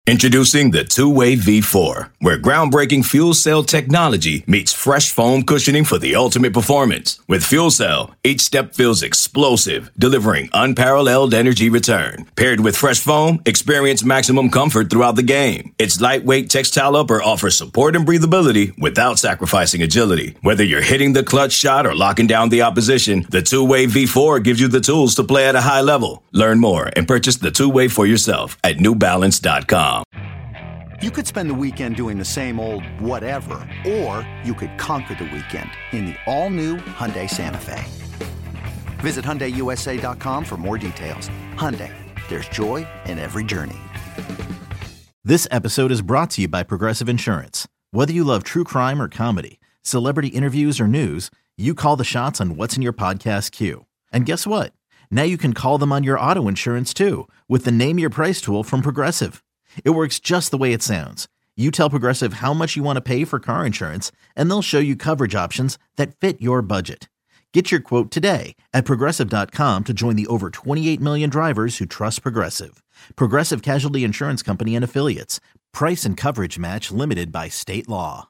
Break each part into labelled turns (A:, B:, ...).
A: Introducing the Two-Way V4, where groundbreaking fuel cell technology meets fresh foam cushioning for the ultimate performance. With Fuel Cell, each step feels explosive, delivering unparalleled energy return. Paired with fresh foam, experience maximum comfort throughout the game. Its lightweight textile upper offers support and breathability without sacrificing agility. Whether you're hitting the clutch shot or locking down the opposition, the Two-Way V4 gives you the tools to play at a high level. Learn more and purchase the Two-Way for yourself at newbalance.com.
B: You could spend the weekend doing the same old whatever, or you could conquer the weekend in the all-new Hyundai Santa Fe. Visit HyundaiUSA.com for more details. Hyundai, there's joy in every journey.
C: This episode is brought to you by Progressive Insurance. Whether you love true crime or comedy, celebrity interviews or news, you call the shots on what's in your podcast queue. And guess what? Now you can call them on your auto insurance too with the Name Your Price tool from Progressive. It works just the way it sounds. You tell Progressive how much you want to pay for car insurance, and they'll show you coverage options that fit your budget. Get your quote today at Progressive.com to join the over 28 million drivers who trust Progressive. Progressive Casualty Insurance Company and Affiliates. Price and coverage match limited by state law.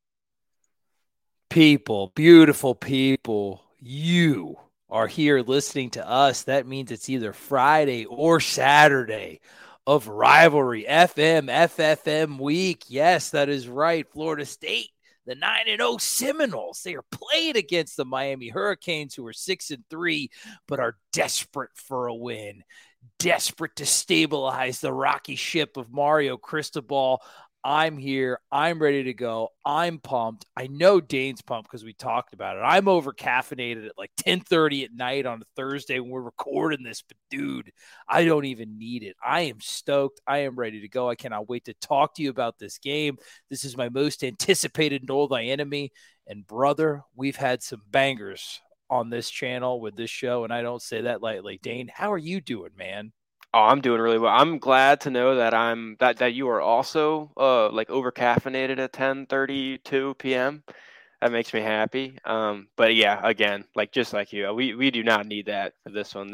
D: People, beautiful people, you are here listening to us. That means it's either Friday or Saturday of Rivalry FM, FFM week. Yes, that is right. Florida State, the 9-0 Seminoles. They are playing against the Miami Hurricanes, who are 6-3, but are desperate for a win. Desperate to stabilize the rocky ship of Mario Cristobal. I'm here. I'm ready to go. I'm pumped. I know Dane's pumped because we talked about it. I'm over caffeinated at like 10:30 at night on a Thursday when we're recording this. But dude, I don't even need it. I am stoked. I am ready to go. I cannot wait to talk to you about this game. This is my most anticipated Know Thy Enemy. And brother, we've had some bangers on this channel with this show, and I don't say that lightly. Dane, how are you doing, man?
E: Oh, I'm doing really well. I'm glad to know that that you are also like over caffeinated at 10:32 p.m. That makes me happy. But yeah, again, like just like you, we do not need that for this one.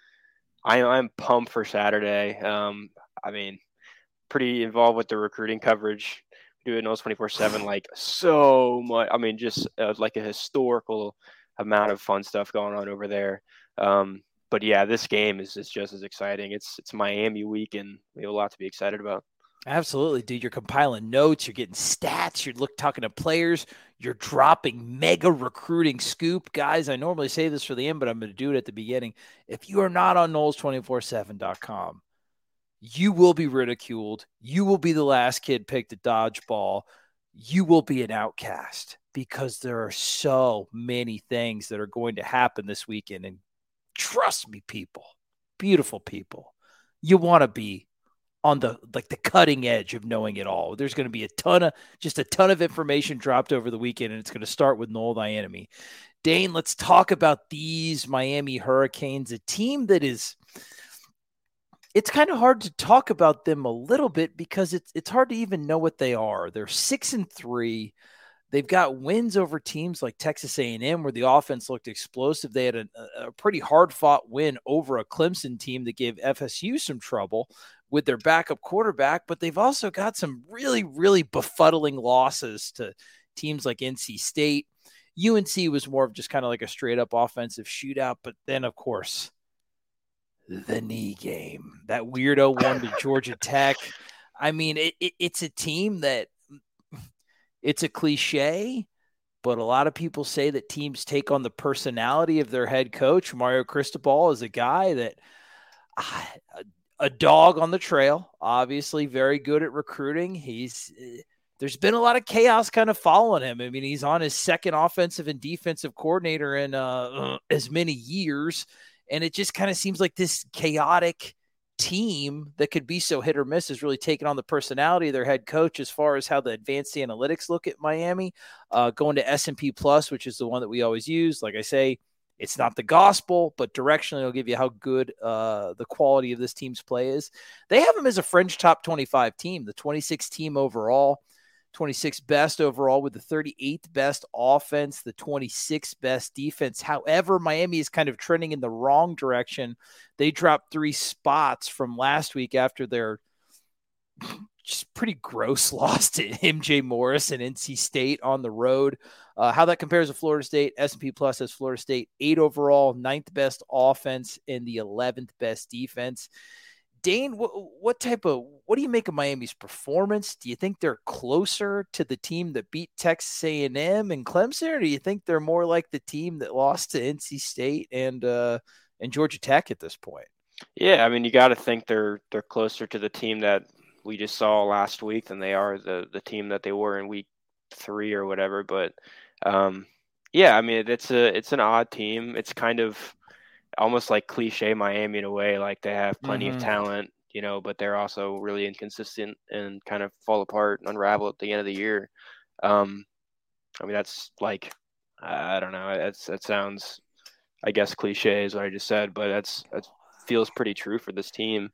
E: I'm pumped for Saturday. I mean, pretty involved with the recruiting coverage. Doing those 24/7, like so much. I mean, just like a historical amount of fun stuff going on over there. But yeah, this game is just as exciting. It's Miami week, and we have a lot to be excited about.
D: Absolutely, dude. You're compiling notes. You're getting stats. You're talking to players. You're dropping mega recruiting scoop. Guys, I normally say this for the end, but I'm going to do it at the beginning. If you are not on Noles247.com, you will be ridiculed. You will be the last kid picked at dodgeball. You will be an outcast because there are so many things that are going to happen this weekend. And trust me, people, beautiful people, you want to be on the cutting edge of knowing it all. There's going to be a ton of information dropped over the weekend, and it's going to start with Know Thy Enemy. Dane, let's talk about these Miami Hurricanes, a team that is, it's kind of hard to talk about them a little bit because it's hard to even know what they are. They're 6-3. They've got wins over teams like Texas A&M where the offense looked explosive. They had a pretty hard-fought win over a Clemson team that gave FSU some trouble with their backup quarterback, but they've also got some really, really befuddling losses to teams like NC State. UNC was more of just kind of like a straight-up offensive shootout, but then, of course, the knee game. That weirdo one to Georgia Tech. I mean, it's a team that it's a cliche, but a lot of people say that teams take on the personality of their head coach. Mario Cristobal is a guy that a dog on the trail, obviously very good at recruiting. There's been a lot of chaos kind of following him. I mean, he's on his second offensive and defensive coordinator in as many years, and it just kind of seems like this chaotic team that could be so hit or miss is really taking on the personality of their head coach as far as how the advanced analytics look at Miami, going to S&P Plus, which is the one that we always use. Like I say, it's not the gospel, but directionally it'll give you how good the quality of this team's play is. They have them as a fringe top 25 team, the 26th team overall, 26th best overall with the 38th best offense, the 26th best defense. However, Miami is kind of trending in the wrong direction. They dropped 3 spots from last week after their pretty gross loss to MJ Morris and NC State on the road. How that compares to Florida State, S&P Plus has Florida State 8 overall, 9th best offense, and the 11th best defense. Dane, what do you make of Miami's performance? Do you think they're closer to the team that beat Texas A&M and Clemson, or do you think they're more like the team that lost to NC State and Georgia Tech at this point?
E: Yeah, I mean, you got to think they're closer to the team that we just saw last week than they are the team that they were in week 3 or whatever. But yeah, I mean, it's an odd team. It's kind of almost like cliche Miami in a way, like they have plenty of talent, but they're also really inconsistent and kind of fall apart and unravel at the end of the year. I mean, that's like, I don't know. That sounds, I guess, cliche is what I just said, but that feels pretty true for this team.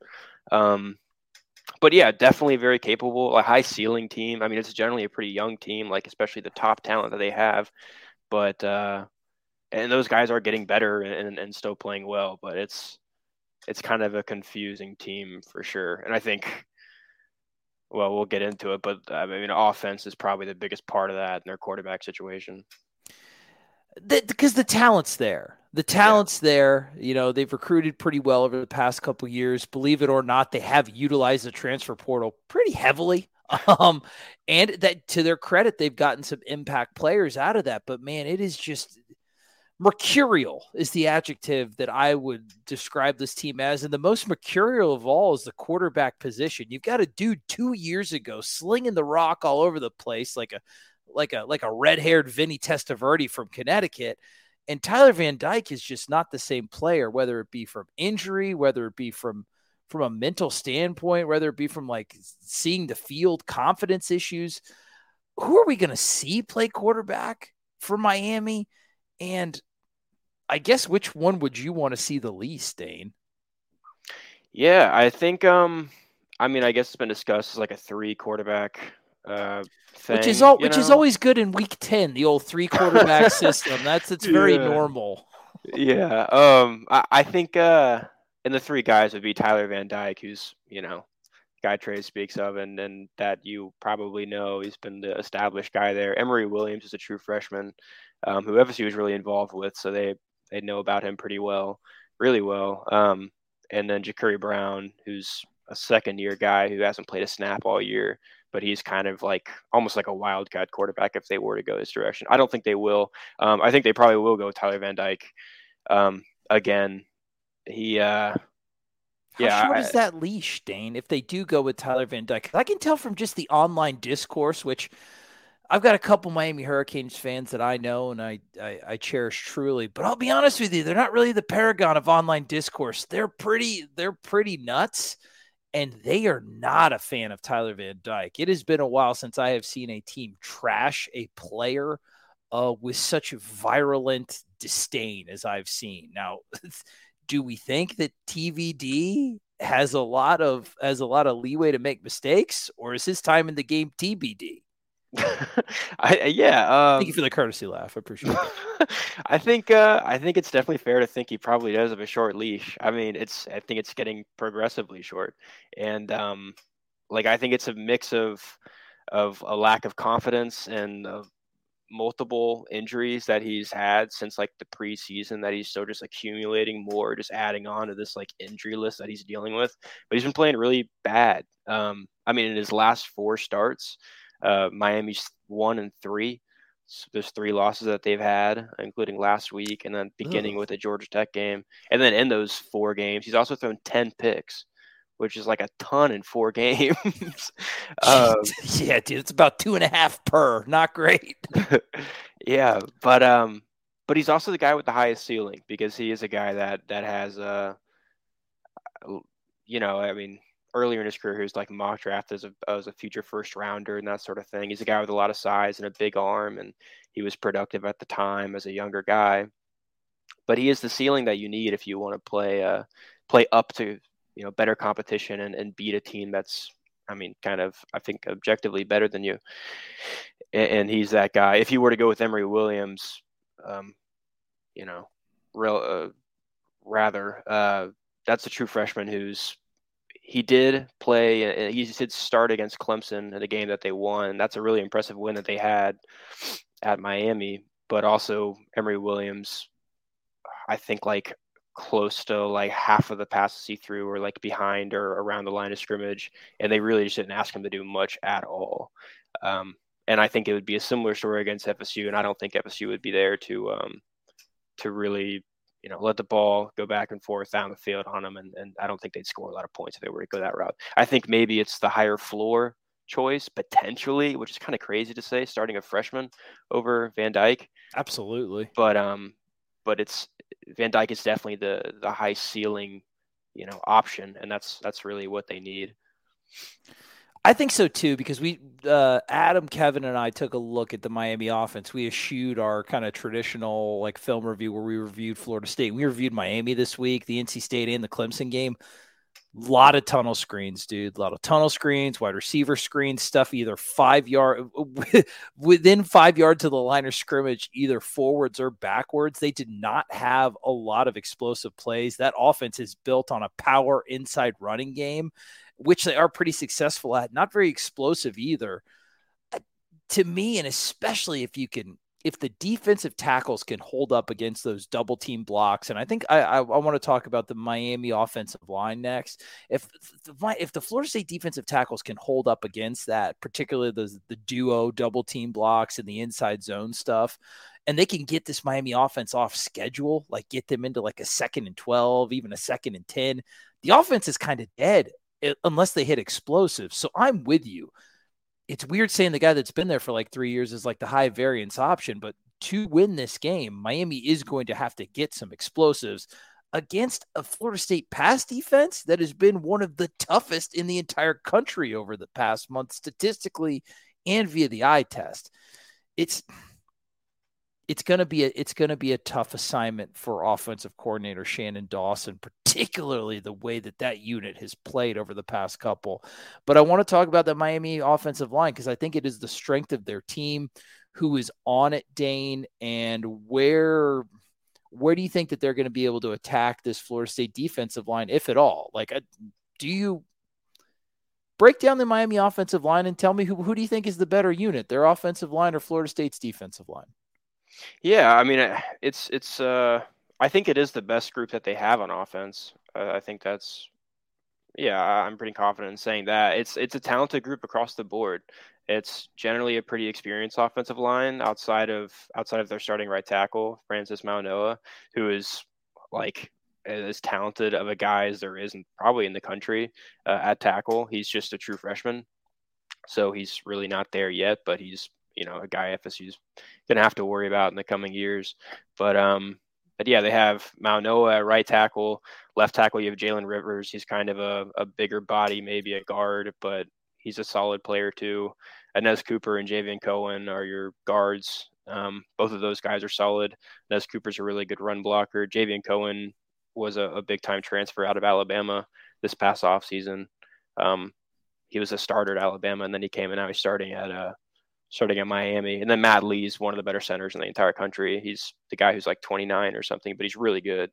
E: But yeah, definitely very capable, a high ceiling team. I mean, it's generally a pretty young team, like especially the top talent that they have, but and those guys are getting better and still playing well, but it's kind of a confusing team for sure. And I think, well, we'll get into it, but I mean, offense is probably the biggest part of that in their quarterback situation.
D: Because the talent's there. The talent's there. They've recruited pretty well over the past couple of years. Believe it or not, they have utilized the transfer portal pretty heavily. And that, to their credit, they've gotten some impact players out of that. But man, it is just mercurial is the adjective that I would describe this team as. And the most mercurial of all is the quarterback position. You've got a dude 2 years ago slinging the rock all over the place like a red-haired Vinny Testaverde from Connecticut. And Tyler Van Dyke is just not the same player, whether it be from injury, whether it be from a mental standpoint, whether it be from like seeing the field, confidence issues. Who are we going to see play quarterback for Miami? And I guess which one would you want to see the least, Dane?
E: Yeah, I think, I mean, I guess it's been discussed as like a 3 quarterback thing,
D: which is always good in week 10, the old 3 quarterback system. It's very normal.
E: Yeah. I think, and the 3 guys would be Tyler Van Dyke, who's, guy Trey speaks of, and that you probably know, he's been the established guy there. Emory Williams is a true freshman, who FSU was really involved with, so they know about him really well. And then Ja'Carri Brown, who's a second-year guy who hasn't played a snap all year, but he's kind of like almost like a wildcat quarterback if they were to go this direction. I don't think they will. I think they probably will go with Tyler Van Dyke. Again, he
D: How short is that leash, Dane, if they do go with Tyler Van Dyke? I can tell from just the online discourse, which I've got a couple Miami Hurricanes fans that I know and I cherish truly. But I'll be honest with you, they're not really the paragon of online discourse. They're pretty nuts, and they are not a fan of Tyler Van Dyke. It has been a while since I have seen a team trash a player with such virulent disdain as I've seen. Now, do we think that TVD has a lot of leeway to make mistakes, or is his time in the game TBD?
E: Thank
D: you for the courtesy laugh. I appreciate it.
E: I think it's definitely fair to think he probably does have a short leash. I mean, I think it's getting progressively short, and I think it's a mix of a lack of confidence and of multiple injuries that he's had since like the preseason, that he's still just accumulating more, just adding on to this like injury list that he's dealing with. But he's been playing really bad. I mean, in his last 4 starts, Miami's 1-3. So there's 3 losses that they've had, including last week, and then beginning with the Georgia Tech game. And then in those 4 games, he's also thrown 10 picks, which is like a ton in 4 games.
D: Yeah, dude, it's about 2.5 per. Not great.
E: Yeah, but he's also the guy with the highest ceiling, because he is a guy that has I mean, earlier in his career, he was like mock draft as a future first rounder and that sort of thing. He's a guy with a lot of size and a big arm, and he was productive at the time as a younger guy. But he is the ceiling that you need if you want to play up to better competition and beat a team that's, I mean, kind of, I think, objectively better than you. And he's that guy. If you were to go with Emory Williams, rather, that's a true freshman who's he did play. He did start against Clemson in the game that they won. That's a really impressive win that they had at Miami. But also Emory Williams, I think like close to like half of the passes he threw were like behind or around the line of scrimmage, and they really just didn't ask him to do much at all. And I think it would be a similar story against FSU, and I don't think FSU would be there to really, let the ball go back and forth down the field on them, and I don't think they'd score a lot of points if they were to go that route. I think maybe it's the higher floor choice potentially, which is kind of crazy to say, starting a freshman over Van Dyke.
D: Absolutely.
E: But it's Van Dyke is definitely the high ceiling, option, and that's really what they need.
D: I think so too, because we, Adam, Kevin, and I took a look at the Miami offense. We eschewed our kind of traditional like film review where we reviewed Florida State. We reviewed Miami this week, the NC State and the Clemson game. A lot of tunnel screens, dude. A lot of tunnel screens, wide receiver screens, stuff either within 5 yards of the line of scrimmage, either forwards or backwards. They did not have a lot of explosive plays. That offense is built on a power inside running game, which they are pretty successful at. Not very explosive either. To me, and especially if the defensive tackles can hold up against those double team blocks, and I think I want to talk about the Miami offensive line next. If the Florida State defensive tackles can hold up against that, particularly the duo double team blocks and the inside zone stuff, and they can get this Miami offense off schedule, like get them into like a 2nd and 12, even a 2nd and 10, the offense is kind of dead unless they hit explosives. So I'm with you. It's weird saying the guy that's been there for like 3 years is like the high variance option, but to win this game, Miami is going to have to get some explosives against a Florida State pass defense that has been one of the toughest in the entire country over the past month, statistically and via the eye test. It's going to be a tough assignment for offensive coordinator Shannon Dawson, particularly the way that unit has played over the past couple. But I want to talk about the Miami offensive line because I think it is the strength of their team. Who is on it, Dane, and where do you think that they're going to be able to attack this Florida State defensive line, if at all? Like, do you break down the Miami offensive line and tell me who do you think is the better unit, their offensive line or Florida State's defensive line?
E: Yeah, I mean, it's I think it is the best group that they have on offense. I think I'm pretty confident in saying that. It's a talented group across the board. It's generally a pretty experienced offensive line outside of their starting right tackle, Francis Maunoa, who is like as talented of a guy as there is probably in the country at tackle. He's just a true freshman, so he's really not there yet, but he's a guy FSU's going to have to worry about in the coming years. But yeah, they have Maunoa at right tackle. Left tackle, you have Jalen Rivers. He's kind of a bigger body, maybe a guard, but he's a solid player too. Inez Cooper and Javian Cohen are your guards. Both of those guys are solid. Inez Cooper's a really good run blocker. Javian Cohen was a big-time transfer out of Alabama this past offseason. He was a starter at Alabama, and then he came and now he's starting at Miami. And then Matt Lee's one of the better centers in the entire country. He's the guy who's like 29 or something, but he's really good.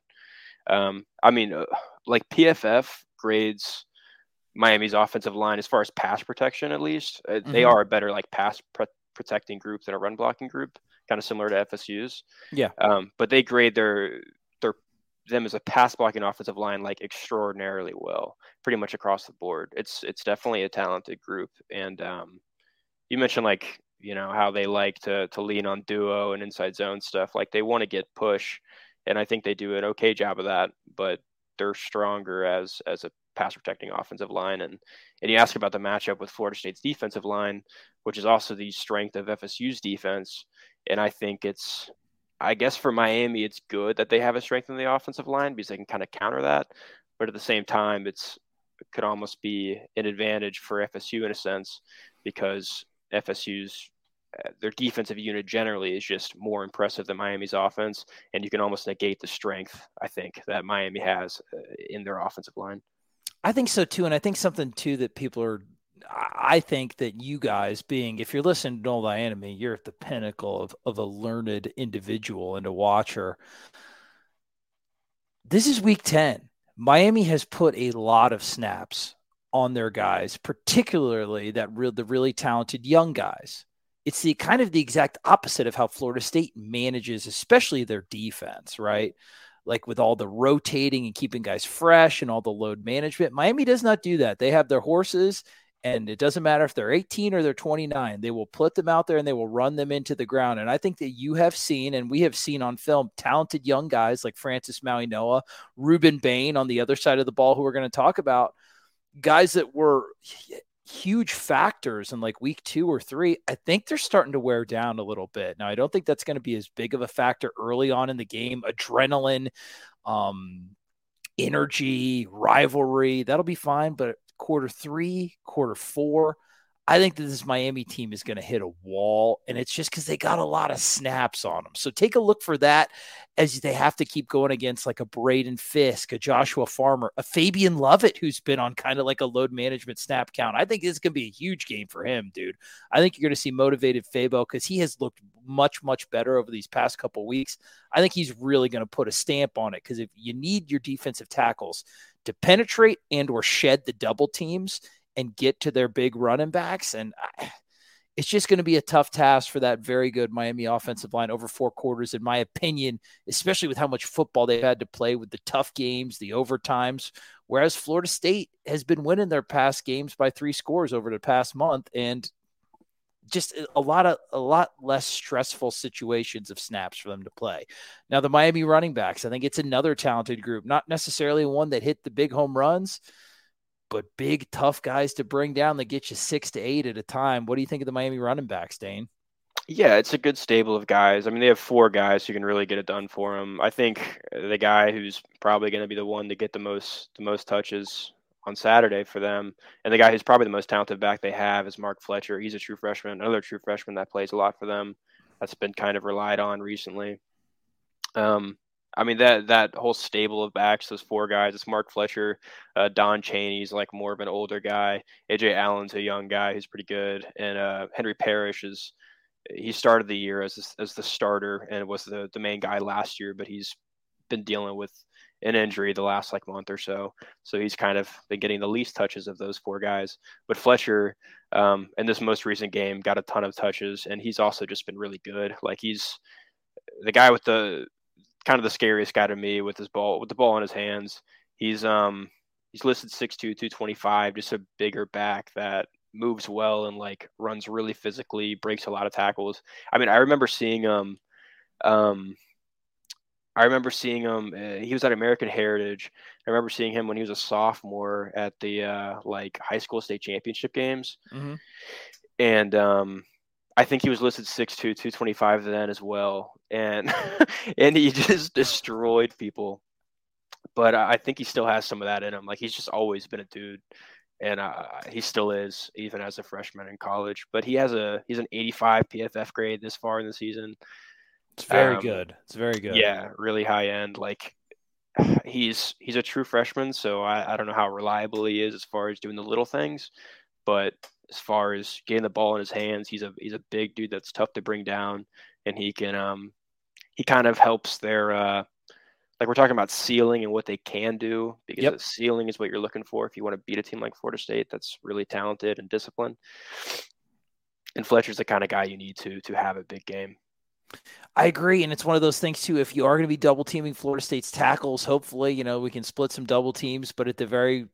E: Like PFF grades Miami's offensive line as far as pass protection, at least. They are a better like pass protecting group than a run blocking group, kind of similar to FSU's.
D: Yeah.
E: But they grade them as a pass blocking offensive line like extraordinarily well, pretty much across the board. It's definitely a talented group. And you mentioned like, how they like to lean on duo and inside zone stuff. Like they want to get push, and I think they do an okay job of that, but they're stronger as a pass protecting offensive line. And you ask about the matchup with Florida State's defensive line, which is also the strength of FSU's defense. And I think I guess for Miami, it's good that they have a strength in the offensive line because they can kind of counter that. But at the same time, it could almost be an advantage for FSU in a sense, because FSU's their defensive unit generally is just more impressive than Miami's offense, and you can almost negate the strength, I think, that Miami has in their offensive line.
D: I think so too, and I think something too that I think that you guys if you're listening to Noel Enemy, you're at the pinnacle of a learned individual and a watcher. This is week 10. Miami has put a lot of snaps on their guys, particularly the really talented young guys. It's the exact opposite of how Florida State manages, especially their defense, right? Like with all the rotating and keeping guys fresh and all the load management. Miami does not do that. They have their horses, and it doesn't matter if they're 18 or they're 29. They will put them out there and they will run them into the ground. And I think that you have seen, and we have seen on film, talented young guys like Francis Mauigoa, Ruben Bain on the other side of the ball, who we're going to talk about, guys that were huge factors in like week 2 or 3. I think they're starting to wear down a little bit. Now, I don't think that's going to be as big of a factor early on in the game. Adrenaline, energy, rivalry, that'll be fine. But quarter 3, quarter 4, I think that this Miami team is going to hit a wall, and it's just because they got a lot of snaps on them. So take a look for that as they have to keep going against like a Braden Fisk, a Joshua Farmer, a Fabian Lovett, who's been on kind of like a load management snap count. I think this is going to be a huge game for him, dude. I think you're going to see motivated Fabo because he has looked much, much better over these past couple of weeks. I think he's really going to put a stamp on it because if you need your defensive tackles to penetrate and or shed the double teams and get to their big running backs. And it's just going to be a tough task for that very good Miami offensive line over 4 quarters, in my opinion, especially with how much football they've had to play with the tough games, the overtimes, whereas Florida State has been winning their past games by 3 scores over the past month, and just a lot less stressful situations of snaps for them to play. Now, the Miami running backs, I think it's another talented group, not necessarily one that hit the big home runs, but big, tough guys to bring down that get you 6 to 8 at a time. What do you think of the Miami running backs, Dane?
E: Yeah, it's a good stable of guys. I mean, they have 4 guys who can really get it done for them. I think the guy who's probably going to be the one to get the most touches on Saturday for them, and the guy who's probably the most talented back they have is Mark Fletcher. He's a true freshman, another true freshman that plays a lot for them. That's been kind of relied on recently. I mean, that whole stable of backs, those 4 guys, it's Mark Fletcher, Don Chaney's like more of an older guy. AJ Allen's a young guy who's pretty good. And Henry Parrish he started the year as the starter and was the main guy last year, but he's been dealing with an injury the last like month or so. So he's kind of been getting the least touches of those 4 guys. But Fletcher, in this most recent game, got a ton of touches, and he's also just been really good. Like, he's the guy with the kind of the scariest guy to me with the ball in his hands. He's listed 6'2", 225, just a bigger back that moves well and like runs really physically, breaks a lot of tackles. I mean, I remember seeing him. He was at American Heritage. I remember seeing him when he was a sophomore at the like high school state championship games. Mm-hmm. And I think he was listed 6'2", 225 then as well. And and he just destroyed people. But I think he still has some of that in him. Like, he's just always been a dude. And he still is, even as a freshman in college. But he's an 85 PFF grade this far in the season.
D: It's very good. It's very good.
E: Yeah, really high end. Like, he's a true freshman, so I don't know how reliable he is as far as doing the little things. But as far as getting the ball in his hands, he's a big dude that's tough to bring down, and he can he kind of helps their like, we're talking about ceiling and what they can do, because the ceiling is what you're looking for if you want to beat a team like Florida State that's really talented and disciplined. And Fletcher's the kind of guy you need to have a big game.
D: I agree, and it's one of those things too. If you are going to be double teaming Florida State's tackles, hopefully, we can split some double teams, but at the very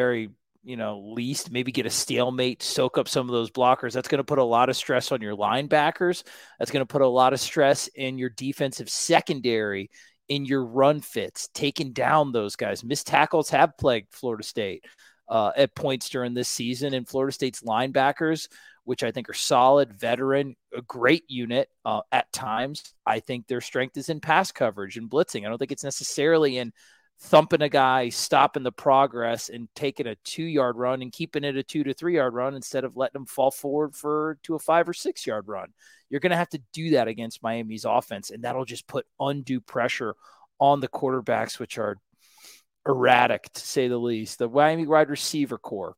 D: least, maybe get a stalemate, soak up some of those blockers. That's going to put a lot of stress on your linebackers. That's going to put a lot of stress in your defensive secondary, in your run fits, taking down those guys. Missed tackles have plagued Florida State at points during this season, and Florida State's linebackers, which I think are solid, veteran, a great unit at times. I think their strength is in pass coverage and blitzing. I don't think it's necessarily in thumping a guy, stopping the progress, and taking a 2-yard run and keeping it a 2 to 3 yard run instead of letting them fall forward to a 5 or 6 yard run. You're going to have to do that against Miami's offense, and that'll just put undue pressure on the quarterbacks, which are erratic, to say the least. The Miami wide receiver core.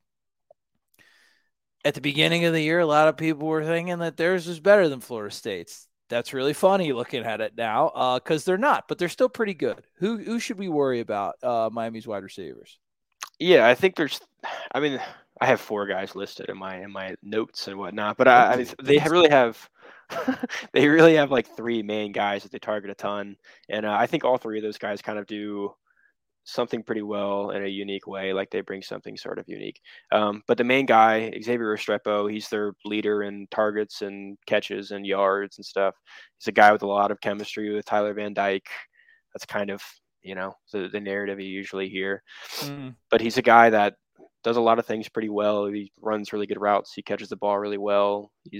D: At the beginning of the year, a lot of people were thinking that theirs was better than Florida State's. That's really funny looking at it now, because they're not, but they're still pretty good. Who should we worry about, Miami's wide receivers?
E: Yeah, I think I mean, I have 4 guys listed in my notes and whatnot, but they really have they really have like 3 main guys that they target a ton, and I think all 3 of those guys kind of do something pretty well in a unique way. Like they bring something sort of unique. But the main guy, Xavier Restrepo, he's their leader in targets and catches and yards and stuff. He's a guy with a lot of chemistry with Tyler Van Dyke. That's kind of, the narrative you usually hear. But he's a guy that does a lot of things pretty well. He runs really good routes. He catches the ball really well. He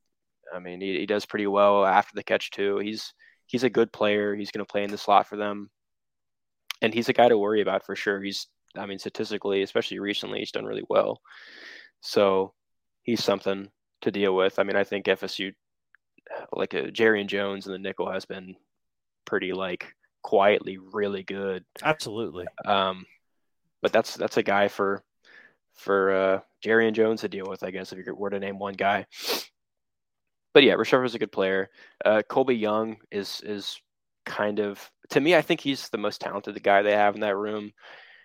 E: does pretty well after the catch too. He's a good player. He's going to play in the slot for them. And he's a guy to worry about for sure. Statistically, especially recently, he's done really well. So he's something to deal with. I think FSU, like Jarian Jones in the nickel, has been pretty quietly really good.
D: Absolutely.
E: But that's a guy for Jarian Jones to deal with, I guess, if you were to name one guy. But yeah, Restrepo's a good player. Colby Young is kind of, to me, I think he's the most talented guy they have in that room.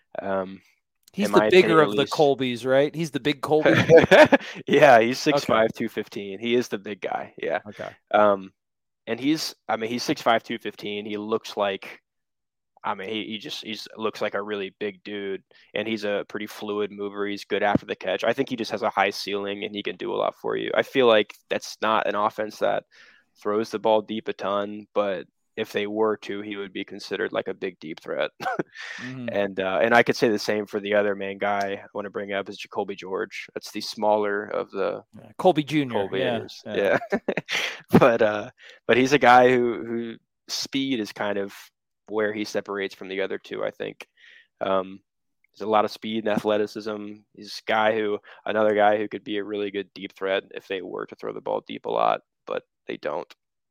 D: He's the bigger of the Colbys, right? He's the big Colby.
E: Yeah, he's 6'5", 215. He is the big guy. Yeah.
D: Okay.
E: And he's 6'5", 215. He looks like, he looks like a really big dude, and he's a pretty fluid mover. He's good after the catch. I think he just has a high ceiling, and he can do a lot for you. I feel like that's not an offense that throws the ball deep a ton, but if they were to, he would be considered like a big deep threat. And I could say the same for the other main guy I want to bring up is Jacoby George. That's the smaller of the
D: Colby Jr.
E: Colby yeah. But he's a guy who speed is kind of where he separates from the other two, I think. There's a lot of speed and athleticism. He's another guy who could be a really good deep threat if they were to throw the ball deep a lot, but they don't.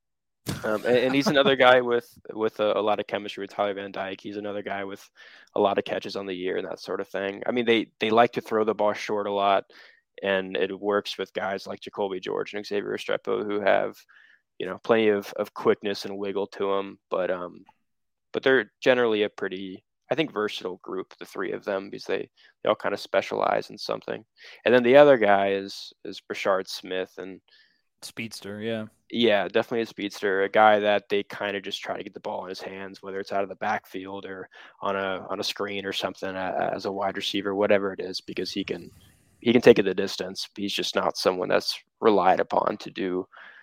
E: And he's another guy with a lot of chemistry with Tyler Van Dyke. He's another guy with a lot of catches on the year and that sort of thing. They like to throw the ball short a lot, and it works with guys like Jacoby George and Xavier Restrepo who have, plenty of quickness and wiggle to them. But they're generally a pretty, I think, versatile group, the 3 of them, because they all kind of specialize in something. And then the other guy is Brashard Smith, and
D: speedster.
E: Yeah, definitely a speedster, a guy that they kind of just try to get the ball in his hands, whether it's out of the backfield or on a screen or something as a wide receiver, whatever it is, because he can take it the distance. He's just not someone that's relied upon to do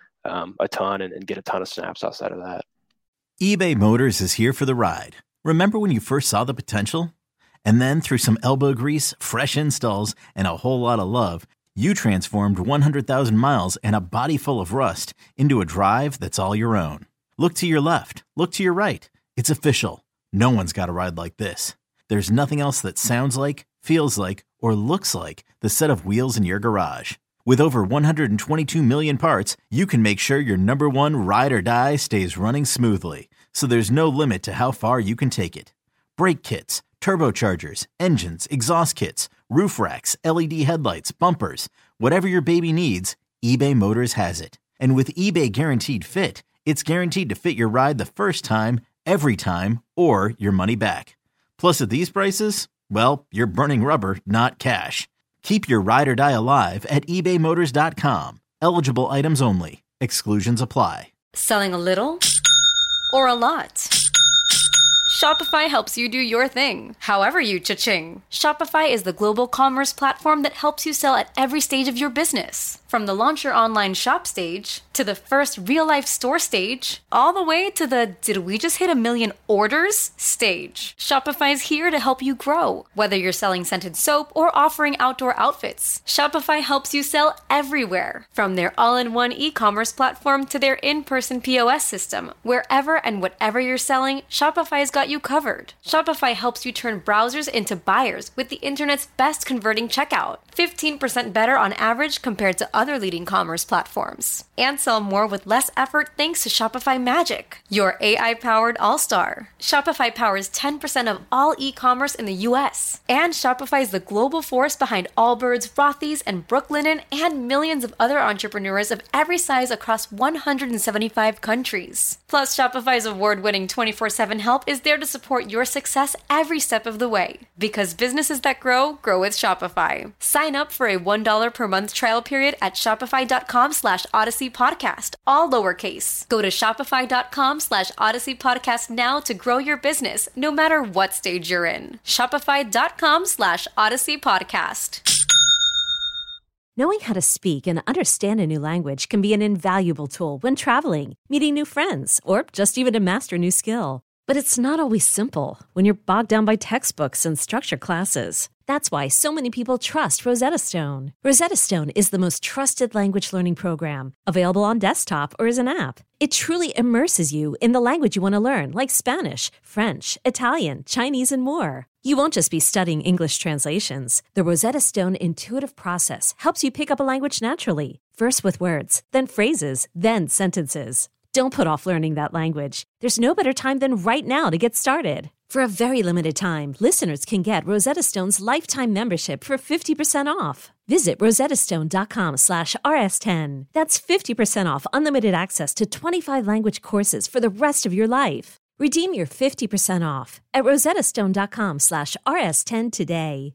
E: a ton and get a ton of snaps outside of that.
C: eBay Motors is here for the ride. Remember when you first saw the potential? And then through some elbow grease, fresh installs, and a whole lot of love, you transformed 100,000 miles and a body full of rust into a drive that's all your own. Look to your left. Look to your right. It's official. No one's got a ride like this. There's nothing else that sounds like, feels like, or looks like the set of wheels in your garage. With over 122 million parts, you can make sure your number one ride or die stays running smoothly. So there's no limit to how far you can take it. Brake kits, turbochargers, engines, exhaust kits, roof racks, LED headlights, bumpers, whatever your baby needs, eBay Motors has it. And with eBay Guaranteed Fit, it's guaranteed to fit your ride the first time, every time, or your money back. Plus at these prices, well, you're burning rubber, not cash. Keep your ride or die alive at ebaymotors.com. Eligible items only. Exclusions apply.
F: Selling a little or a lot? Shopify helps you do your thing, however you cha-ching. Shopify is the global commerce platform that helps you sell at every stage of your business. From the launch your online shop stage, to the first real-life store stage, all the way to the did we just hit 1 million orders stage. Shopify's here to help you grow. Whether you're selling scented soap or offering outdoor outfits, Shopify helps you sell everywhere. From their all-in-one e-commerce platform to their in-person POS system, wherever and whatever you're selling, Shopify's got you covered. Shopify helps you turn browsers into buyers with the internet's best converting checkout. 15% better on average compared to other leading commerce platforms. And sell more with less effort thanks to Shopify Magic, your AI-powered all-star. Shopify powers 10% of all e-commerce in the US. And Shopify is the global force behind Allbirds, Rothy's, and Brooklinen, and millions of other entrepreneurs of every size across 175 countries. Plus, Shopify's award-winning 24/7 help is there there to support your success every step of the way. Because businesses that grow, grow with Shopify. Sign up for a $1 per month trial period at shopify.com/Odyssey Podcast, all lowercase. Go to shopify.com/Odyssey Podcast now to grow your business, no matter what stage you're in. Shopify.com/Odyssey Podcast.
G: Knowing how to speak and understand a new language can be an invaluable tool when traveling, meeting new friends, or just even to master a new skill. But it's not always simple when you're bogged down by textbooks and structured classes. That's why so many people trust Rosetta Stone. Rosetta Stone is the most trusted language learning program, available on desktop or as an app. It truly immerses you in the language you want to learn, like Spanish, French, Italian, Chinese, and more. You won't just be studying English translations. The Rosetta Stone intuitive process helps you pick up a language naturally, first with words, then phrases, then sentences. Don't put off learning that language. There's no better time than right now to get started. For a very limited time, listeners can get Rosetta Stone's lifetime membership for 50% off. Visit rosettastone.com/rs10. That's 50% off unlimited access to 25 language courses for the rest of your life. Redeem your 50% off at rosettastone.com/rs10 today.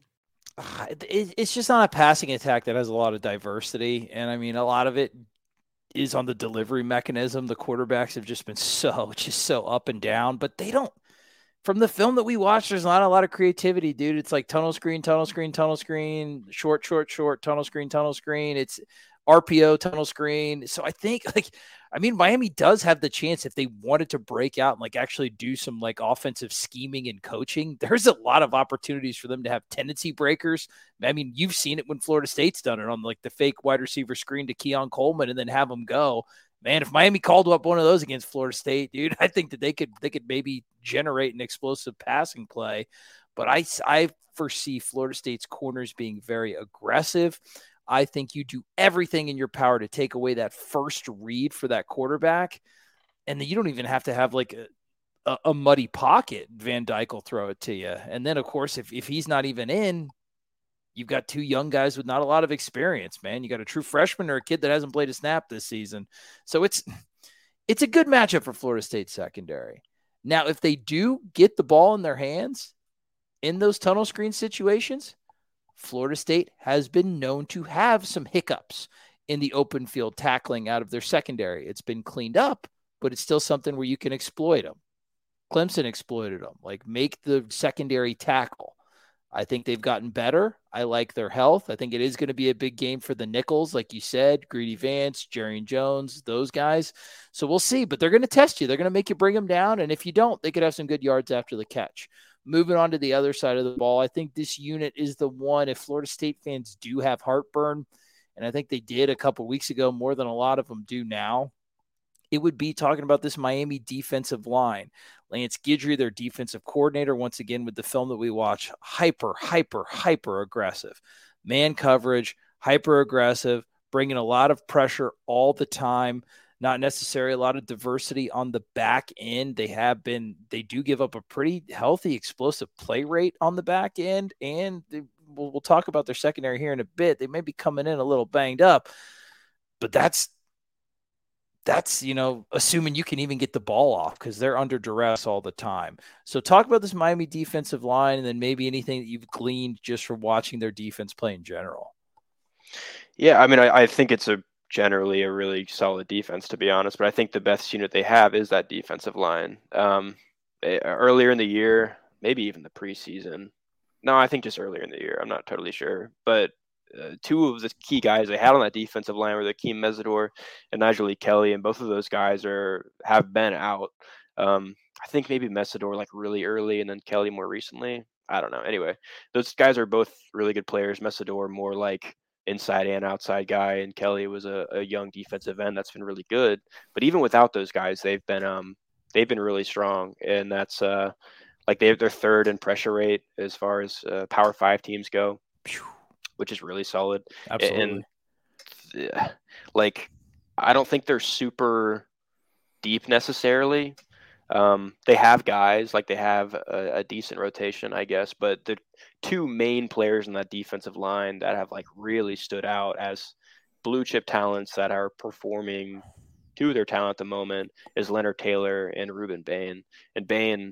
D: It's just not a passing attack that has a lot of diversity. And I mean, a lot of it is on the delivery mechanism. The quarterbacks have just been so up and down, but they don't, from the film that we watched, there's not a lot of creativity, dude. It's like tunnel screen, tunnel screen, tunnel screen, short, tunnel screen, tunnel screen. It's RPO, tunnel screen. So I think Miami does have the chance if they wanted to break out and actually do some offensive scheming and coaching. There's a lot of opportunities for them to have tendency breakers. I mean, you've seen it when Florida State's done it on the fake wide receiver screen to Keon Coleman and then have them go. Man, if Miami called up one of those against Florida State, dude, I think that they could maybe generate an explosive passing play. But I foresee Florida State's corners being very aggressive. I think you do everything in your power to take away that first read for that quarterback. And then you don't even have to have a muddy pocket. Van Dyke will throw it to you. And then, of course, if he's not even in, you've got two young guys with not a lot of experience, man. You got a true freshman or a kid that hasn't played a snap this season. So it's a good matchup for Florida State secondary. Now, if they do get the ball in their hands in those tunnel screen situations, Florida State has been known to have some hiccups in the open field tackling out of their secondary. It's been cleaned up, but it's still something where you can exploit them. Clemson exploited them, make the secondary tackle. I think they've gotten better. I like their health. I think it is going to be a big game for the nickels, like you said, Greedy Vance, Jerry Jones, those guys. So we'll see, but they're going to test you. They're going to make you bring them down, and if you don't, they could have some good yards after the catch. Moving on to the other side of the ball, I think this unit is the one, if Florida State fans do have heartburn, and I think they did a couple weeks ago more than a lot of them do now, it would be talking about this Miami defensive line. Lance Guidry, their defensive coordinator, once again with the film that we watch, hyper aggressive. Man coverage, hyper aggressive, bringing a lot of pressure all the time. Not necessarily a lot of diversity on the back end. They do give up a pretty healthy, explosive play rate on the back end. And we'll talk about their secondary here in a bit. They may be coming in a little banged up, but that's assuming you can even get the ball off because they're under duress all the time. So talk about this Miami defensive line and then maybe anything that you've gleaned just from watching their defense play in general.
E: Yeah, I mean, I think it's generally a really solid defense, to be honest, but I think the best unit they have is that defensive line. Earlier in the year, maybe even the preseason. No, I think just earlier in the year. I'm not totally sure, but two of the key guys they had on that defensive line were Akeem Mesidor and Nigel E. Kelly, and both of those guys have been out. I think maybe Mesidor really early and then Kelly more recently. I don't know. Anyway, those guys are both really good players. Mesidor more inside and outside guy, and Kelly was a young defensive end that's been really good. But even without those guys, they've been really strong, and that's they're third in pressure rate as far as Power 5 teams go, which is really solid.
D: Absolutely.
E: And I don't think they're super deep necessarily. They have guys, they have a decent rotation, I guess, but the two main players in that defensive line that have really stood out as blue chip talents that are performing to their talent at the moment is Leonard Taylor and Ruben Bain. And Bain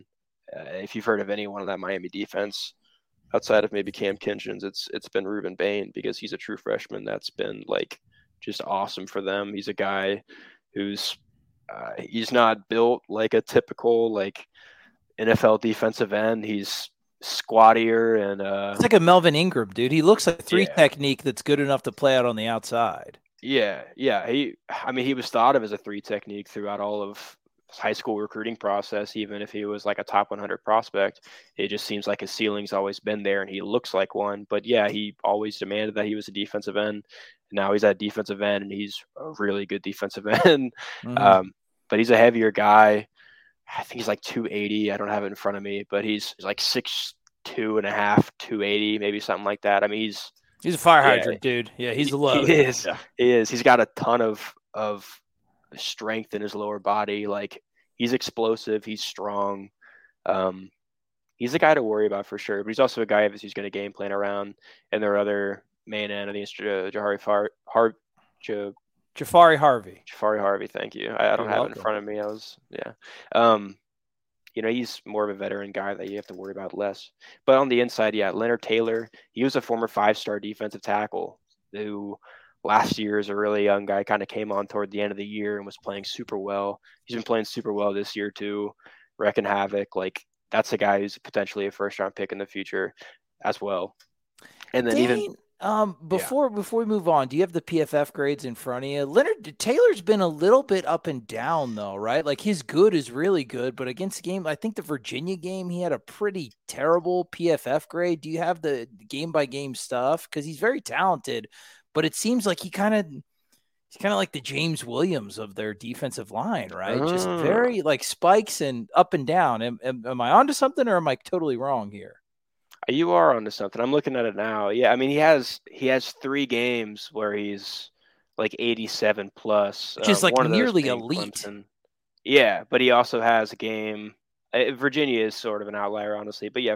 E: if you've heard of anyone on that Miami defense, outside of maybe Cam Kinchins, it's been Ruben Bain, because he's a true freshman that's been like just awesome for them. He's a guy who's he's not built like a typical like NFL defensive end. He's squattier and
D: it's like a Melvin Ingram, dude. He looks like three
E: yeah.
D: technique that's good enough to play out on the outside.
E: Yeah. He was thought of as a 3 technique throughout all of high school recruiting process. Even if he was like a top 100 prospect, it just seems like his ceiling's always been there, and he looks like one. But yeah, he always demanded that he was a defensive end. Now he's at defensive end, and he's a really good defensive end.
D: Mm-hmm.
E: But he's a heavier guy. I think he's like 280. I don't have it in front of me, but he's like 6'2 and a half, 280, maybe something like that. I mean,
D: he's a fire hydrant, dude. Yeah, he's a load.
E: He is.
D: Yeah.
E: He is. He's got a ton of strength in his lower body. Like, he's explosive. He's strong. He's a guy to worry about for sure. But he's also a guy who's going to game plan around. And their other main end, I think, is
D: Jahfari Harvey.
E: Jahfari Harvey, thank you. I don't have it in front of me. He's more of a veteran guy that you have to worry about less. But on the inside, yeah, Leonard Taylor, he was a former 5-star defensive tackle who last year is a really young guy, kind of came on toward the end of the year and was playing super well. He's been playing super well this year too, wrecking havoc. Like, that's a guy who's potentially a first-round pick in the future as well. And then
D: before we move on, do you have the PFF grades in front of you? Leonard Taylor's been a little bit up and down though, right? Like, his good is really good, but against the game, I think the Virginia game, he had a pretty terrible PFF grade. Do you have the game by game stuff? Because he's very talented, but it seems like he's kind of like the James Williams of their defensive line, right? Just very like spikes and up and down. Am I onto something, or am I totally wrong here?
E: You are onto something. I'm looking at it now. Yeah, I mean, he has 3 games where he's like 87 plus,
D: which is like nearly elite.
E: Clemson. Yeah, but he also has a game. Virginia is sort of an outlier, honestly, but yeah,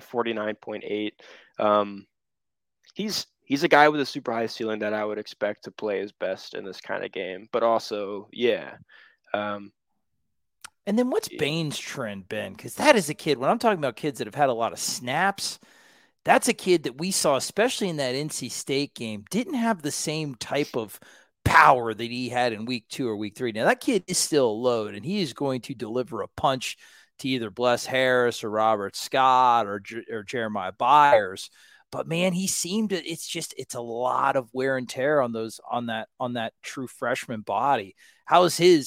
E: 49.8. He's a guy with a super high ceiling that I would expect to play his best in this kind of game. But also, yeah.
D: And then what's Bain's trend been? Because that is a kid. When I'm talking about kids that have had a lot of snaps, that's a kid that we saw, especially in that NC State game, didn't have the same type of power that he had in week 2 or week 3. Now, that kid is still a load, and he is going to deliver a punch to either Bless Harris or Robert Scott or Jeremiah Byers. But man, he seemed to, it's a lot of wear and tear on that true freshman body. How has his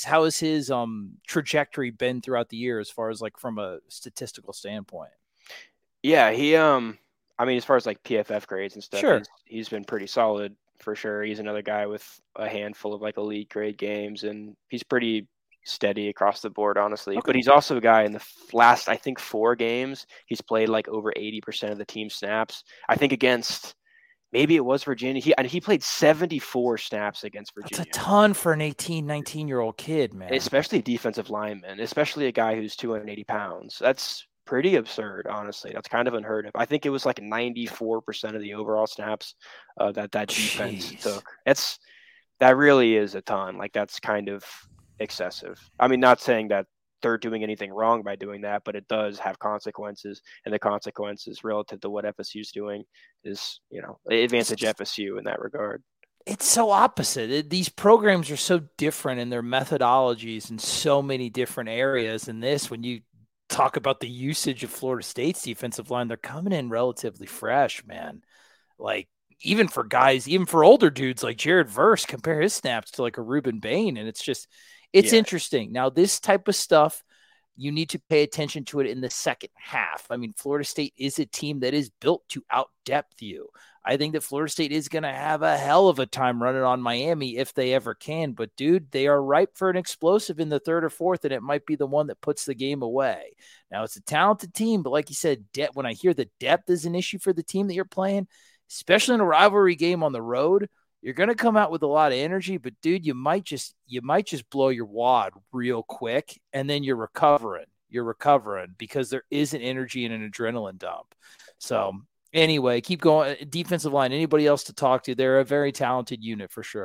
D: trajectory been throughout the year as far as like from a statistical standpoint?
E: Yeah, he as far as like PFF grades and stuff,
D: sure,
E: he's been pretty solid for sure. He's another guy with a handful of like elite grade games, and he's pretty steady across the board, honestly. Okay. But he's also a guy in the last, I think, 4 games, he's played like over 80% of the team snaps. I think against, maybe it was Virginia. He played 74 snaps against Virginia.
D: That's a ton for an 18, 19-year-old kid, man.
E: Especially a defensive lineman, especially a guy who's 280 pounds. That's pretty absurd, honestly. That's kind of unheard of. I think it was like 94% of the overall snaps that defense took. That really is a ton. Like, that's kind of excessive. I mean, not saying that they're doing anything wrong by doing that, but it does have consequences, and the consequences relative to what FSU's doing is, advantage FSU in that regard.
D: It's so opposite. These programs are so different in their methodologies in so many different areas. And this, when you talk about the usage of Florida State's defensive line, they're coming in relatively fresh, man. Like, even for older dudes like Jared Verse, compare his snaps to like a Ruben Bain. And it's interesting. Now, this type of stuff, you need to pay attention to it in the second half. I mean, Florida State is a team that is built to out-depth you. I think that Florida State is going to have a hell of a time running on Miami if they ever can. But, dude, they are ripe for an explosive in the 3rd or 4th, and it might be the one that puts the game away. Now, it's a talented team, but like you said, when I hear the depth is an issue for the team that you're playing, especially in a rivalry game on the road, you're going to come out with a lot of energy, but dude, you might just blow your wad real quick, and then you're recovering because there is an energy and an adrenaline dump. So anyway, keep going. Defensive line, anybody else to talk to? They're a very talented unit for sure.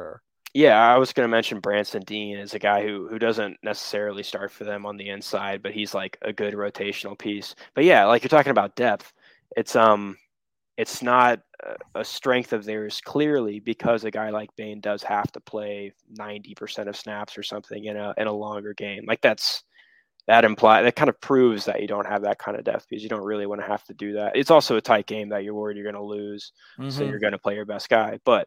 E: Yeah, I was going to mention Branson Dean as a guy who doesn't necessarily start for them on the inside, but he's like a good rotational piece. But yeah, like you're talking about depth, it's not a strength of theirs clearly because a guy like Bane does have to play 90% of snaps or something in a longer game. Like that kind of proves that you don't have that kind of depth because you don't really want to have to do that. It's also a tight game that you're worried you're going to lose, so you're going to play your best guy. But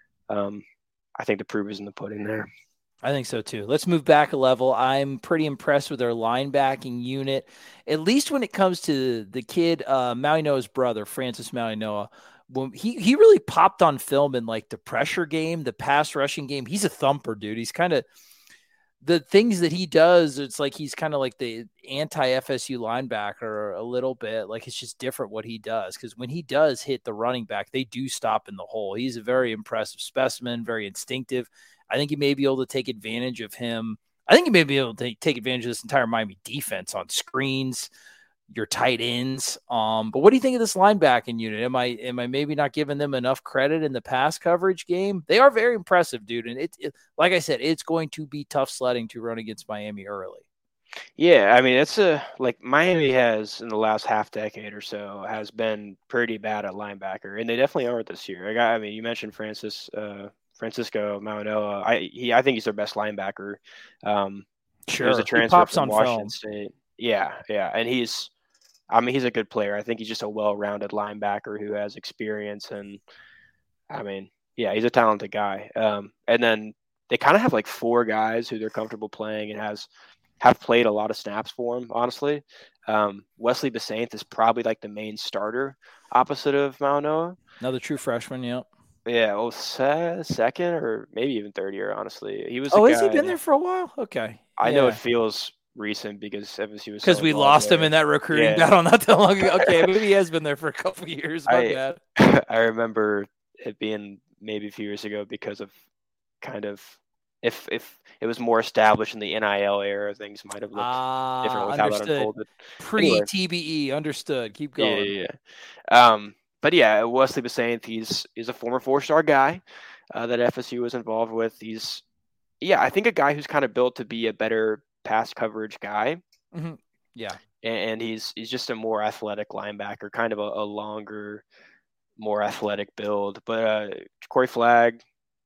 E: I think the proof is in the pudding there.
D: I think so too. Let's move back a level. I'm pretty impressed with their linebacking unit, at least when it comes to the kid, Malinois's brother, Francis Malinois. When he really popped on film in like the pressure game, the pass rushing game. He's a thumper, dude. He's kind of the things that he does. It's like he's kind of like the anti-FSU linebacker a little bit. Like it's just different what he does because when he does hit the running back, they do stop in the hole. He's a very impressive specimen, very instinctive. I think you may be able to take advantage of him. I think you may be able to take advantage of this entire Miami defense on screens, your tight ends. But what do you think of this linebacking unit? Am I maybe not giving them enough credit in the pass coverage game? They are very impressive, dude. And it like I said, it's going to be tough sledding to run against Miami early.
E: Yeah, I mean, it's like Miami has in the last half decade or so has been pretty bad at linebacker, and they definitely aren't this year. I mean, you mentioned Francisco Malinois. I think he's their best linebacker. Sure, he was a transfer from Washington State. Yeah, and he's a good player. I think he's just a well-rounded linebacker who has experience, and I mean, yeah, he's a talented guy. And then they kind of have like four guys who they're comfortable playing and have played a lot of snaps for him. Honestly, Wesley Bissainthe is probably like the main starter opposite of Malinois.
D: Another true freshman, yep.
E: Yeah, well, second or maybe even third year, honestly. He was.
D: Has he been there for a while? Okay.
E: I know it feels recent because FSU was
D: because we lost him in that recruiting battle not that long ago. Okay, maybe he has been there for a couple of years. My bad.
E: I remember it being maybe a few years ago because of kind of if it was more established in the NIL era, things might have looked different with how that unfolded.
D: Pre-TBE, understood. Keep going.
E: Yeah. But yeah, Wesley Bissainthe, he's a former 4-star guy that FSU was involved with. I think a guy who's kind of built to be a better pass coverage guy.
D: Mm-hmm. Yeah.
E: And he's just a more athletic linebacker, kind of a longer, more athletic build. But Corey Flagg,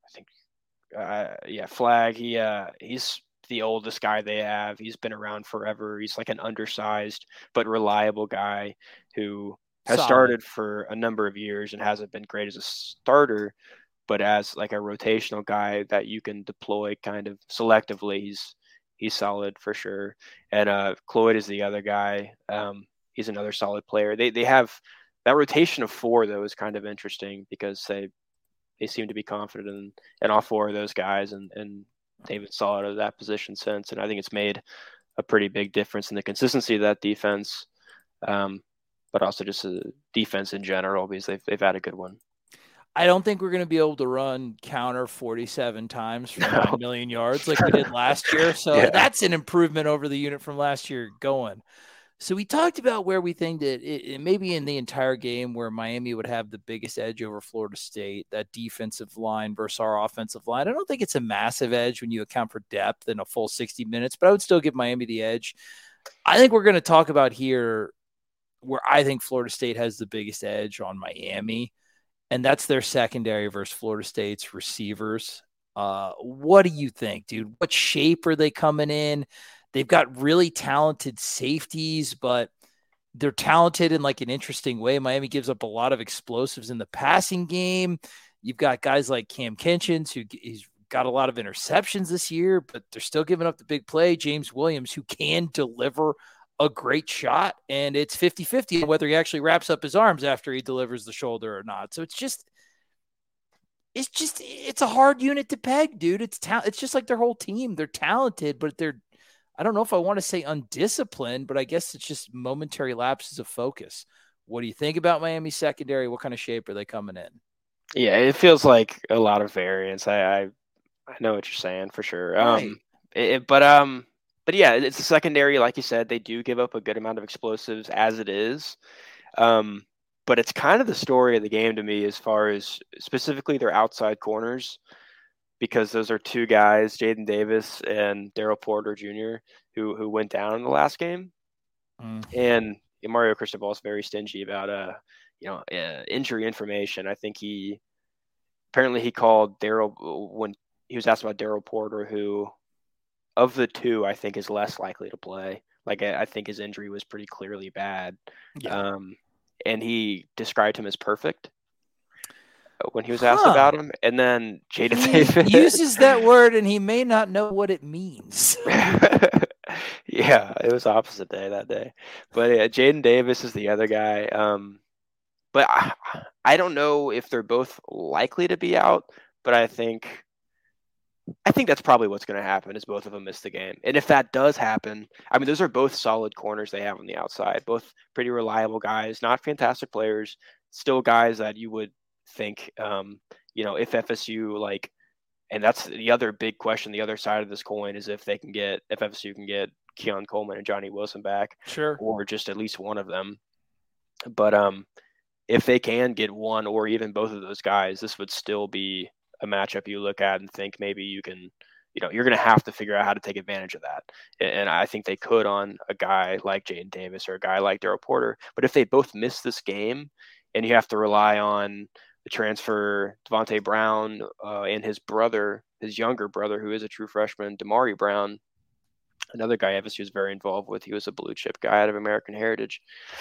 E: I think, Flagg, he's the oldest guy they have. He's been around forever. He's like an undersized but reliable guy who has started for a number of years and hasn't been great as a starter, but as like a rotational guy that you can deploy kind of selectively, he's solid for sure. And Cloyd is the other guy. He's another solid player. They have that rotation of four, though, is kind of interesting because they seem to be confident in all four of those guys, and they've been solid at that position since. And I think it's made a pretty big difference in the consistency of that defense. But also just a defense in general because they've had a good one.
D: I don't think we're going to be able to run counter 47 times for 9 million yards like we did last year. So that's an improvement over the unit from last year going. So we talked about where we think that it maybe in the entire game where Miami would have the biggest edge over Florida State, that defensive line versus our offensive line. I don't think it's a massive edge when you account for depth in a full 60 minutes, but I would still give Miami the edge. I think we're going to talk about here where I think Florida State has the biggest edge on Miami, and that's their secondary versus Florida State's receivers. What do you think, dude? What shape are they coming in? They've got really talented safeties, but they're talented in like an interesting way. Miami gives up a lot of explosives in the passing game. You've got guys like Cam Kinchins, he's got a lot of interceptions this year, but they're still giving up the big play. James Williams, who can deliver a great shot, and it's 50-50 whether he actually wraps up his arms after he delivers the shoulder or not. So it's a hard unit to peg, dude. It's just like their whole team. They're talented, but I don't know if I want to say undisciplined, but I guess it's just momentary lapses of focus. What do you think about Miami's secondary? What kind of shape are they coming in?
E: Yeah, it feels like a lot of variance. I know what you're saying for sure. Right. But yeah, it's a secondary, like you said, they do give up a good amount of explosives as it is. But it's kind of the story of the game to me as far as specifically their outside corners, because those are two guys, Jaden Davis and Daryl Porter Jr., who went down in the last game. And Mario Cristobal is very stingy about injury information. I think he called Daryl when he was asked about Daryl Porter, who of the two I think is less likely to play. Like I think his injury was pretty clearly bad. Yeah. And he described him as perfect when he was asked about him. And then Jaden Davis
D: uses that word and he may not know what it means.
E: Yeah, it was opposite day that day. But Jaden Davis is the other guy. But I don't know if they're both likely to be out, but I think that's probably what's going to happen is both of them miss the game. And if that does happen, I mean, those are both solid corners they have on the outside, both pretty reliable guys, not fantastic players, still guys that you would think, if FSU and that's the other big question. The other side of this coin is if FSU can get Keon Coleman and Johnny Wilson back,
D: sure,
E: or just at least one of them. But if they can get one or even both of those guys, this would still be a matchup you look at and think maybe you can, you're going to have to figure out how to take advantage of that. And I think they could on a guy like Jaden Davis or a guy like Daryl Porter. But if they both miss this game and you have to rely on the transfer Devontae Brown and his younger brother, who is a true freshman, Damari Brown, another guy FSU is very involved with. He was a blue chip guy out of American Heritage.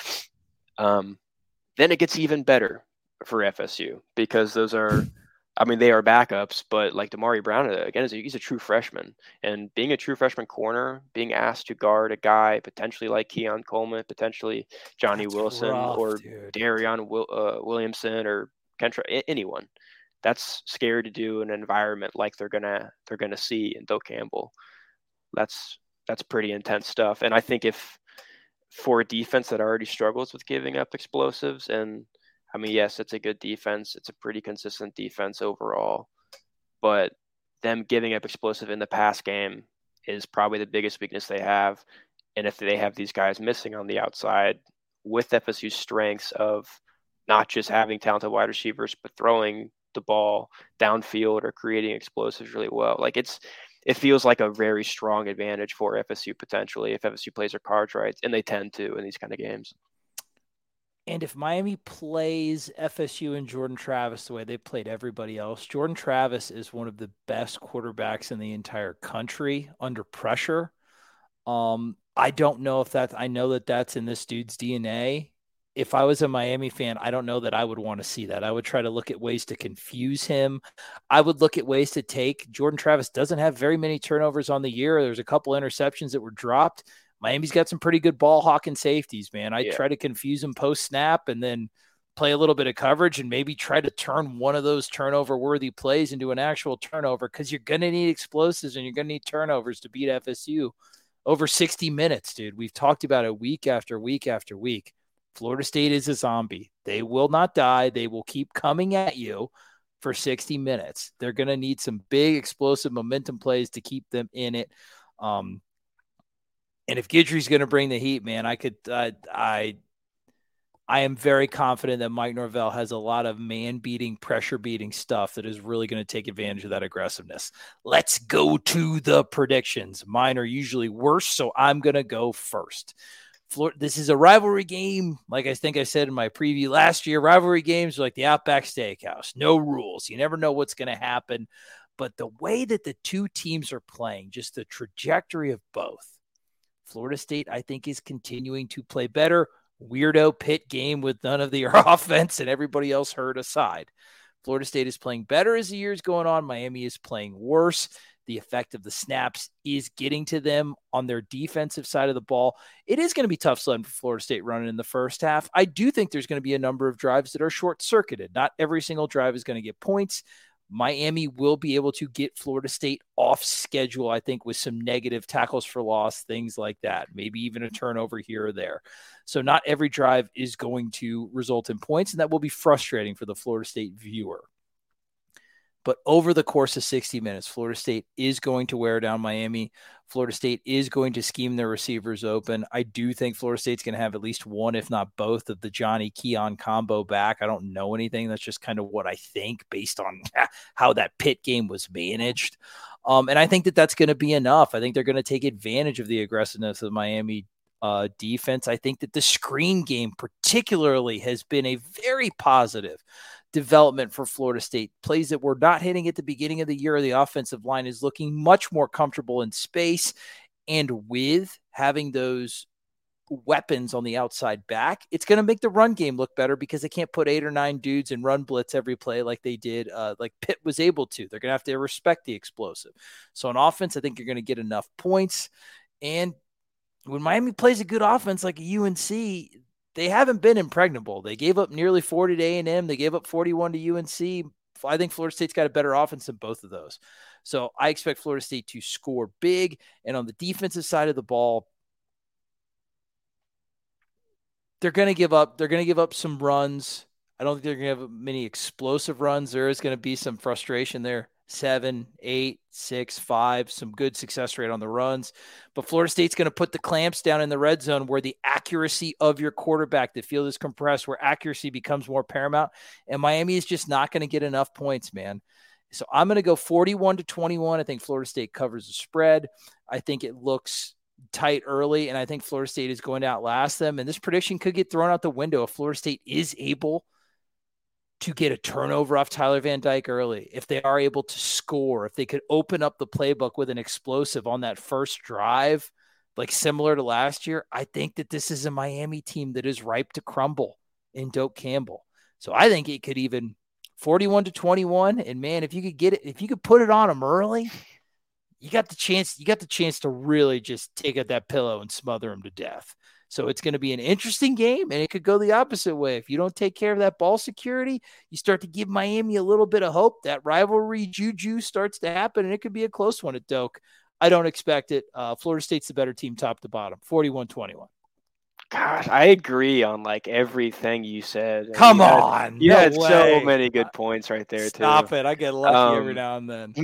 E: Then it gets even better for FSU because those are, they are backups, but like Damari Brown, again, he's a true freshman. And being a true freshman corner, being asked to guard a guy potentially like Keon Coleman, potentially Johnny Wilson, rough, or Darion Williamson or Kentra, anyone, that's scary to do in an environment like they're gonna see in Bill Campbell. That's pretty intense stuff. And I think if for a defense that already struggles with giving up explosives, and yes, it's a good defense. It's a pretty consistent defense overall, but them giving up explosive in the pass game is probably the biggest weakness they have. And if they have these guys missing on the outside with FSU's strengths of not just having talented wide receivers, but throwing the ball downfield or creating explosives really well, it feels like a very strong advantage for FSU potentially if FSU plays their cards right, and they tend to in these kind of games.
D: And if Miami plays FSU and Jordan Travis the way they played everybody else, Jordan Travis is one of the best quarterbacks in the entire country under pressure. I don't know if I know that's in this dude's DNA. If I was a Miami fan, I don't know that I would want to see that. I would try to look at ways to confuse him. I would look at ways to take. Jordan Travis doesn't have very many turnovers on the year. There's a couple interceptions that were dropped. Miami's got some pretty good ball hawking safeties, man. I try to confuse him post snap and then play a little bit of coverage and maybe try to turn one of those turnover worthy plays into an actual turnover, because you're going to need explosives and you're going to need turnovers to beat FSU over 60 minutes, dude. We've talked about it week after week after week. Florida State is a zombie. They will not die. They will keep coming at you for 60 minutes. They're going to need some big explosive momentum plays to keep them in it. And if Guidry's going to bring the heat, man, I am very confident that Mike Norvell has a lot of man-beating, pressure-beating stuff that is really going to take advantage of that aggressiveness. Let's go to the predictions. Mine are usually worse, so I'm going to go first. This is a rivalry game. Like I think I said in my preview last year, rivalry games are like the Outback Steakhouse. No rules. You never know what's going to happen. But the way that the two teams are playing, just the trajectory of both, Florida State, I think, is continuing to play better. Weirdo Pitt game with none of their offense and everybody else hurt aside. Florida State is playing better as the year's going on. Miami is playing worse. The effect of the snaps is getting to them on their defensive side of the ball. It is going to be tough sledding for Florida State running in the first half. I do think there's going to be a number of drives that are short-circuited. Not every single drive is going to get points. Miami will be able to get Florida State off schedule, I think, with some negative tackles for loss, things like that, maybe even a turnover here or there. So not every drive is going to result in points, and that will be frustrating for the Florida State viewer. But over the course of 60 minutes, Florida State is going to wear down Miami. Florida State is going to scheme their receivers open. I do think Florida State's going to have at least one, if not both, of the Johnny Keon combo back. I don't know anything. That's just kind of what I think based on how that Pitt game was managed. And I think that that's going to be enough. I think they're going to take advantage of the aggressiveness of the Miami defense. I think that the screen game particularly has been a very positive development for Florida State. Plays that were not hitting at the beginning of the year. The offensive line is looking much more comfortable in space, and with having those weapons on the outside back, it's going to make the run game look better because they can't put 8 or 9 dudes and run blitz every play like they did, like Pitt was able to. They're going to have to respect the explosive. So on offense, I think you're going to get enough points. And when Miami plays a good offense like a UNC, they haven't been impregnable. They gave up nearly 40 to A&M. They gave up 41 to UNC. I think Florida State's got a better offense than both of those. So I expect Florida State to score big. And on the defensive side of the ball, they're going to give up some runs. I don't think they're going to have many explosive runs. There is going to be some frustration there. 7, 8, 6, 5, some good success rate on the runs. But Florida State's going to put the clamps down in the red zone where the accuracy of your quarterback, the field is compressed, where accuracy becomes more paramount. And Miami is just not going to get enough points, man. So I'm going to go 41-21. I think Florida State covers the spread. I think it looks tight early, and I think Florida State is going to outlast them. And this prediction could get thrown out the window if Florida State is able to get a turnover off Tyler Van Dyke early, if they are able to score, if they could open up the playbook with an explosive on that first drive, like similar to last year. I think that this is a Miami team that is ripe to crumble in Doak Campbell. So I think it could even 41-21. And man, if you could get it, if you could put it on them early, you got the chance to really just take out that pillow and smother them to death. So it's going to be an interesting game, and it could go the opposite way. If you don't take care of that ball security, you start to give Miami a little bit of hope. That rivalry juju starts to happen, and it could be a close one at Doak. I don't expect it. Florida State's the better team top to bottom, 41-21.
E: Gosh, I agree on like everything you said.
D: Come on.
E: You had so many good points right there, too.
D: Stop it. I get lucky every now and then.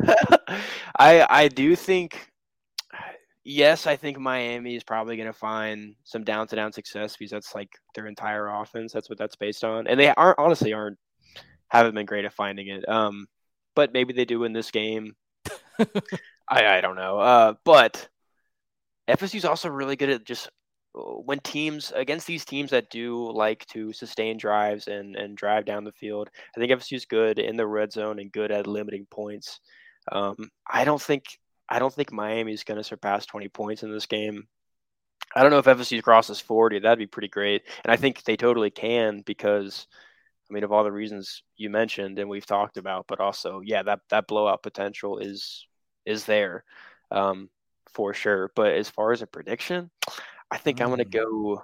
E: I do think, yes, I think Miami is probably going to find some down-to-down success because that's like their entire offense. That's what that's based on. And they haven't been great at finding it. But maybe they do in this game. I don't know. But FSU's also really good at just when teams against these teams that do like to sustain drives and drive down the field. I think FSU's good in the red zone and good at limiting points. I don't think Miami is going to surpass 20 points in this game. I don't know if FSU crosses 40. That'd be pretty great. And I think they totally can because, I mean, of all the reasons you mentioned and we've talked about, but also, yeah, that blowout potential is there for sure. But as far as a prediction, I think I'm going to go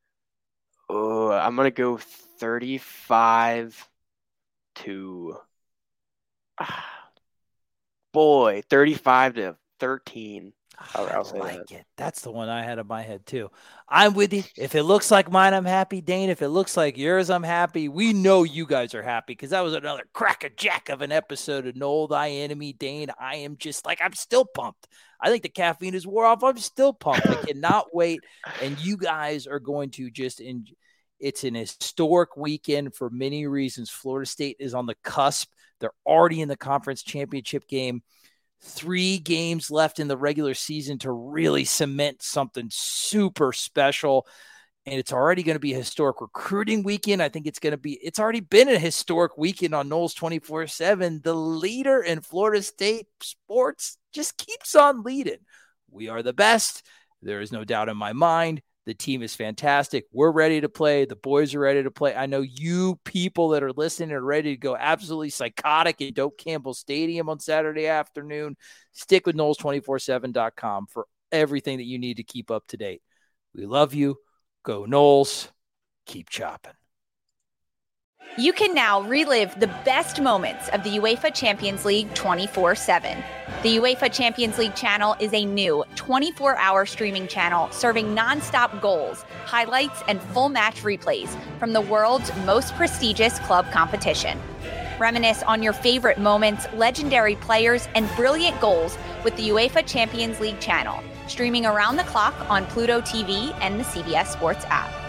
E: 35 to 13.
D: I like it. That's the one I had in my head too. I'm with you. If it looks like mine, I'm happy. Dane, if it looks like yours, I'm happy. We know you guys are happy because that was another crackerjack of an episode of Noel Thy Enemy. Dane, I am just like, I'm still pumped. I think the caffeine is wore off. I'm still pumped. I cannot wait. And you guys are going to just it's an historic weekend for many reasons. Florida State is on the cusp. They're already in the conference championship game. 3 games left in the regular season to really cement something super special. And it's already going to be a historic recruiting weekend. I think it's already been a historic weekend on Noles 24/7. The leader in Florida State sports just keeps on leading. We are the best. There is no doubt in my mind. The team is fantastic. We're ready to play. The boys are ready to play. I know you people that are listening are ready to go absolutely psychotic at Doak Campbell Stadium on Saturday afternoon. Stick with Noles247.com for everything that you need to keep up to date. We love you. Go Noles. Keep chopping.
H: You can now relive the best moments of the UEFA Champions League 24/7. The UEFA Champions League channel is a new 24-hour streaming channel serving nonstop goals, highlights, and full match replays from the world's most prestigious club competition. Reminisce on your favorite moments, legendary players, and brilliant goals with the UEFA Champions League channel, streaming around the clock on Pluto TV and the CBS Sports app.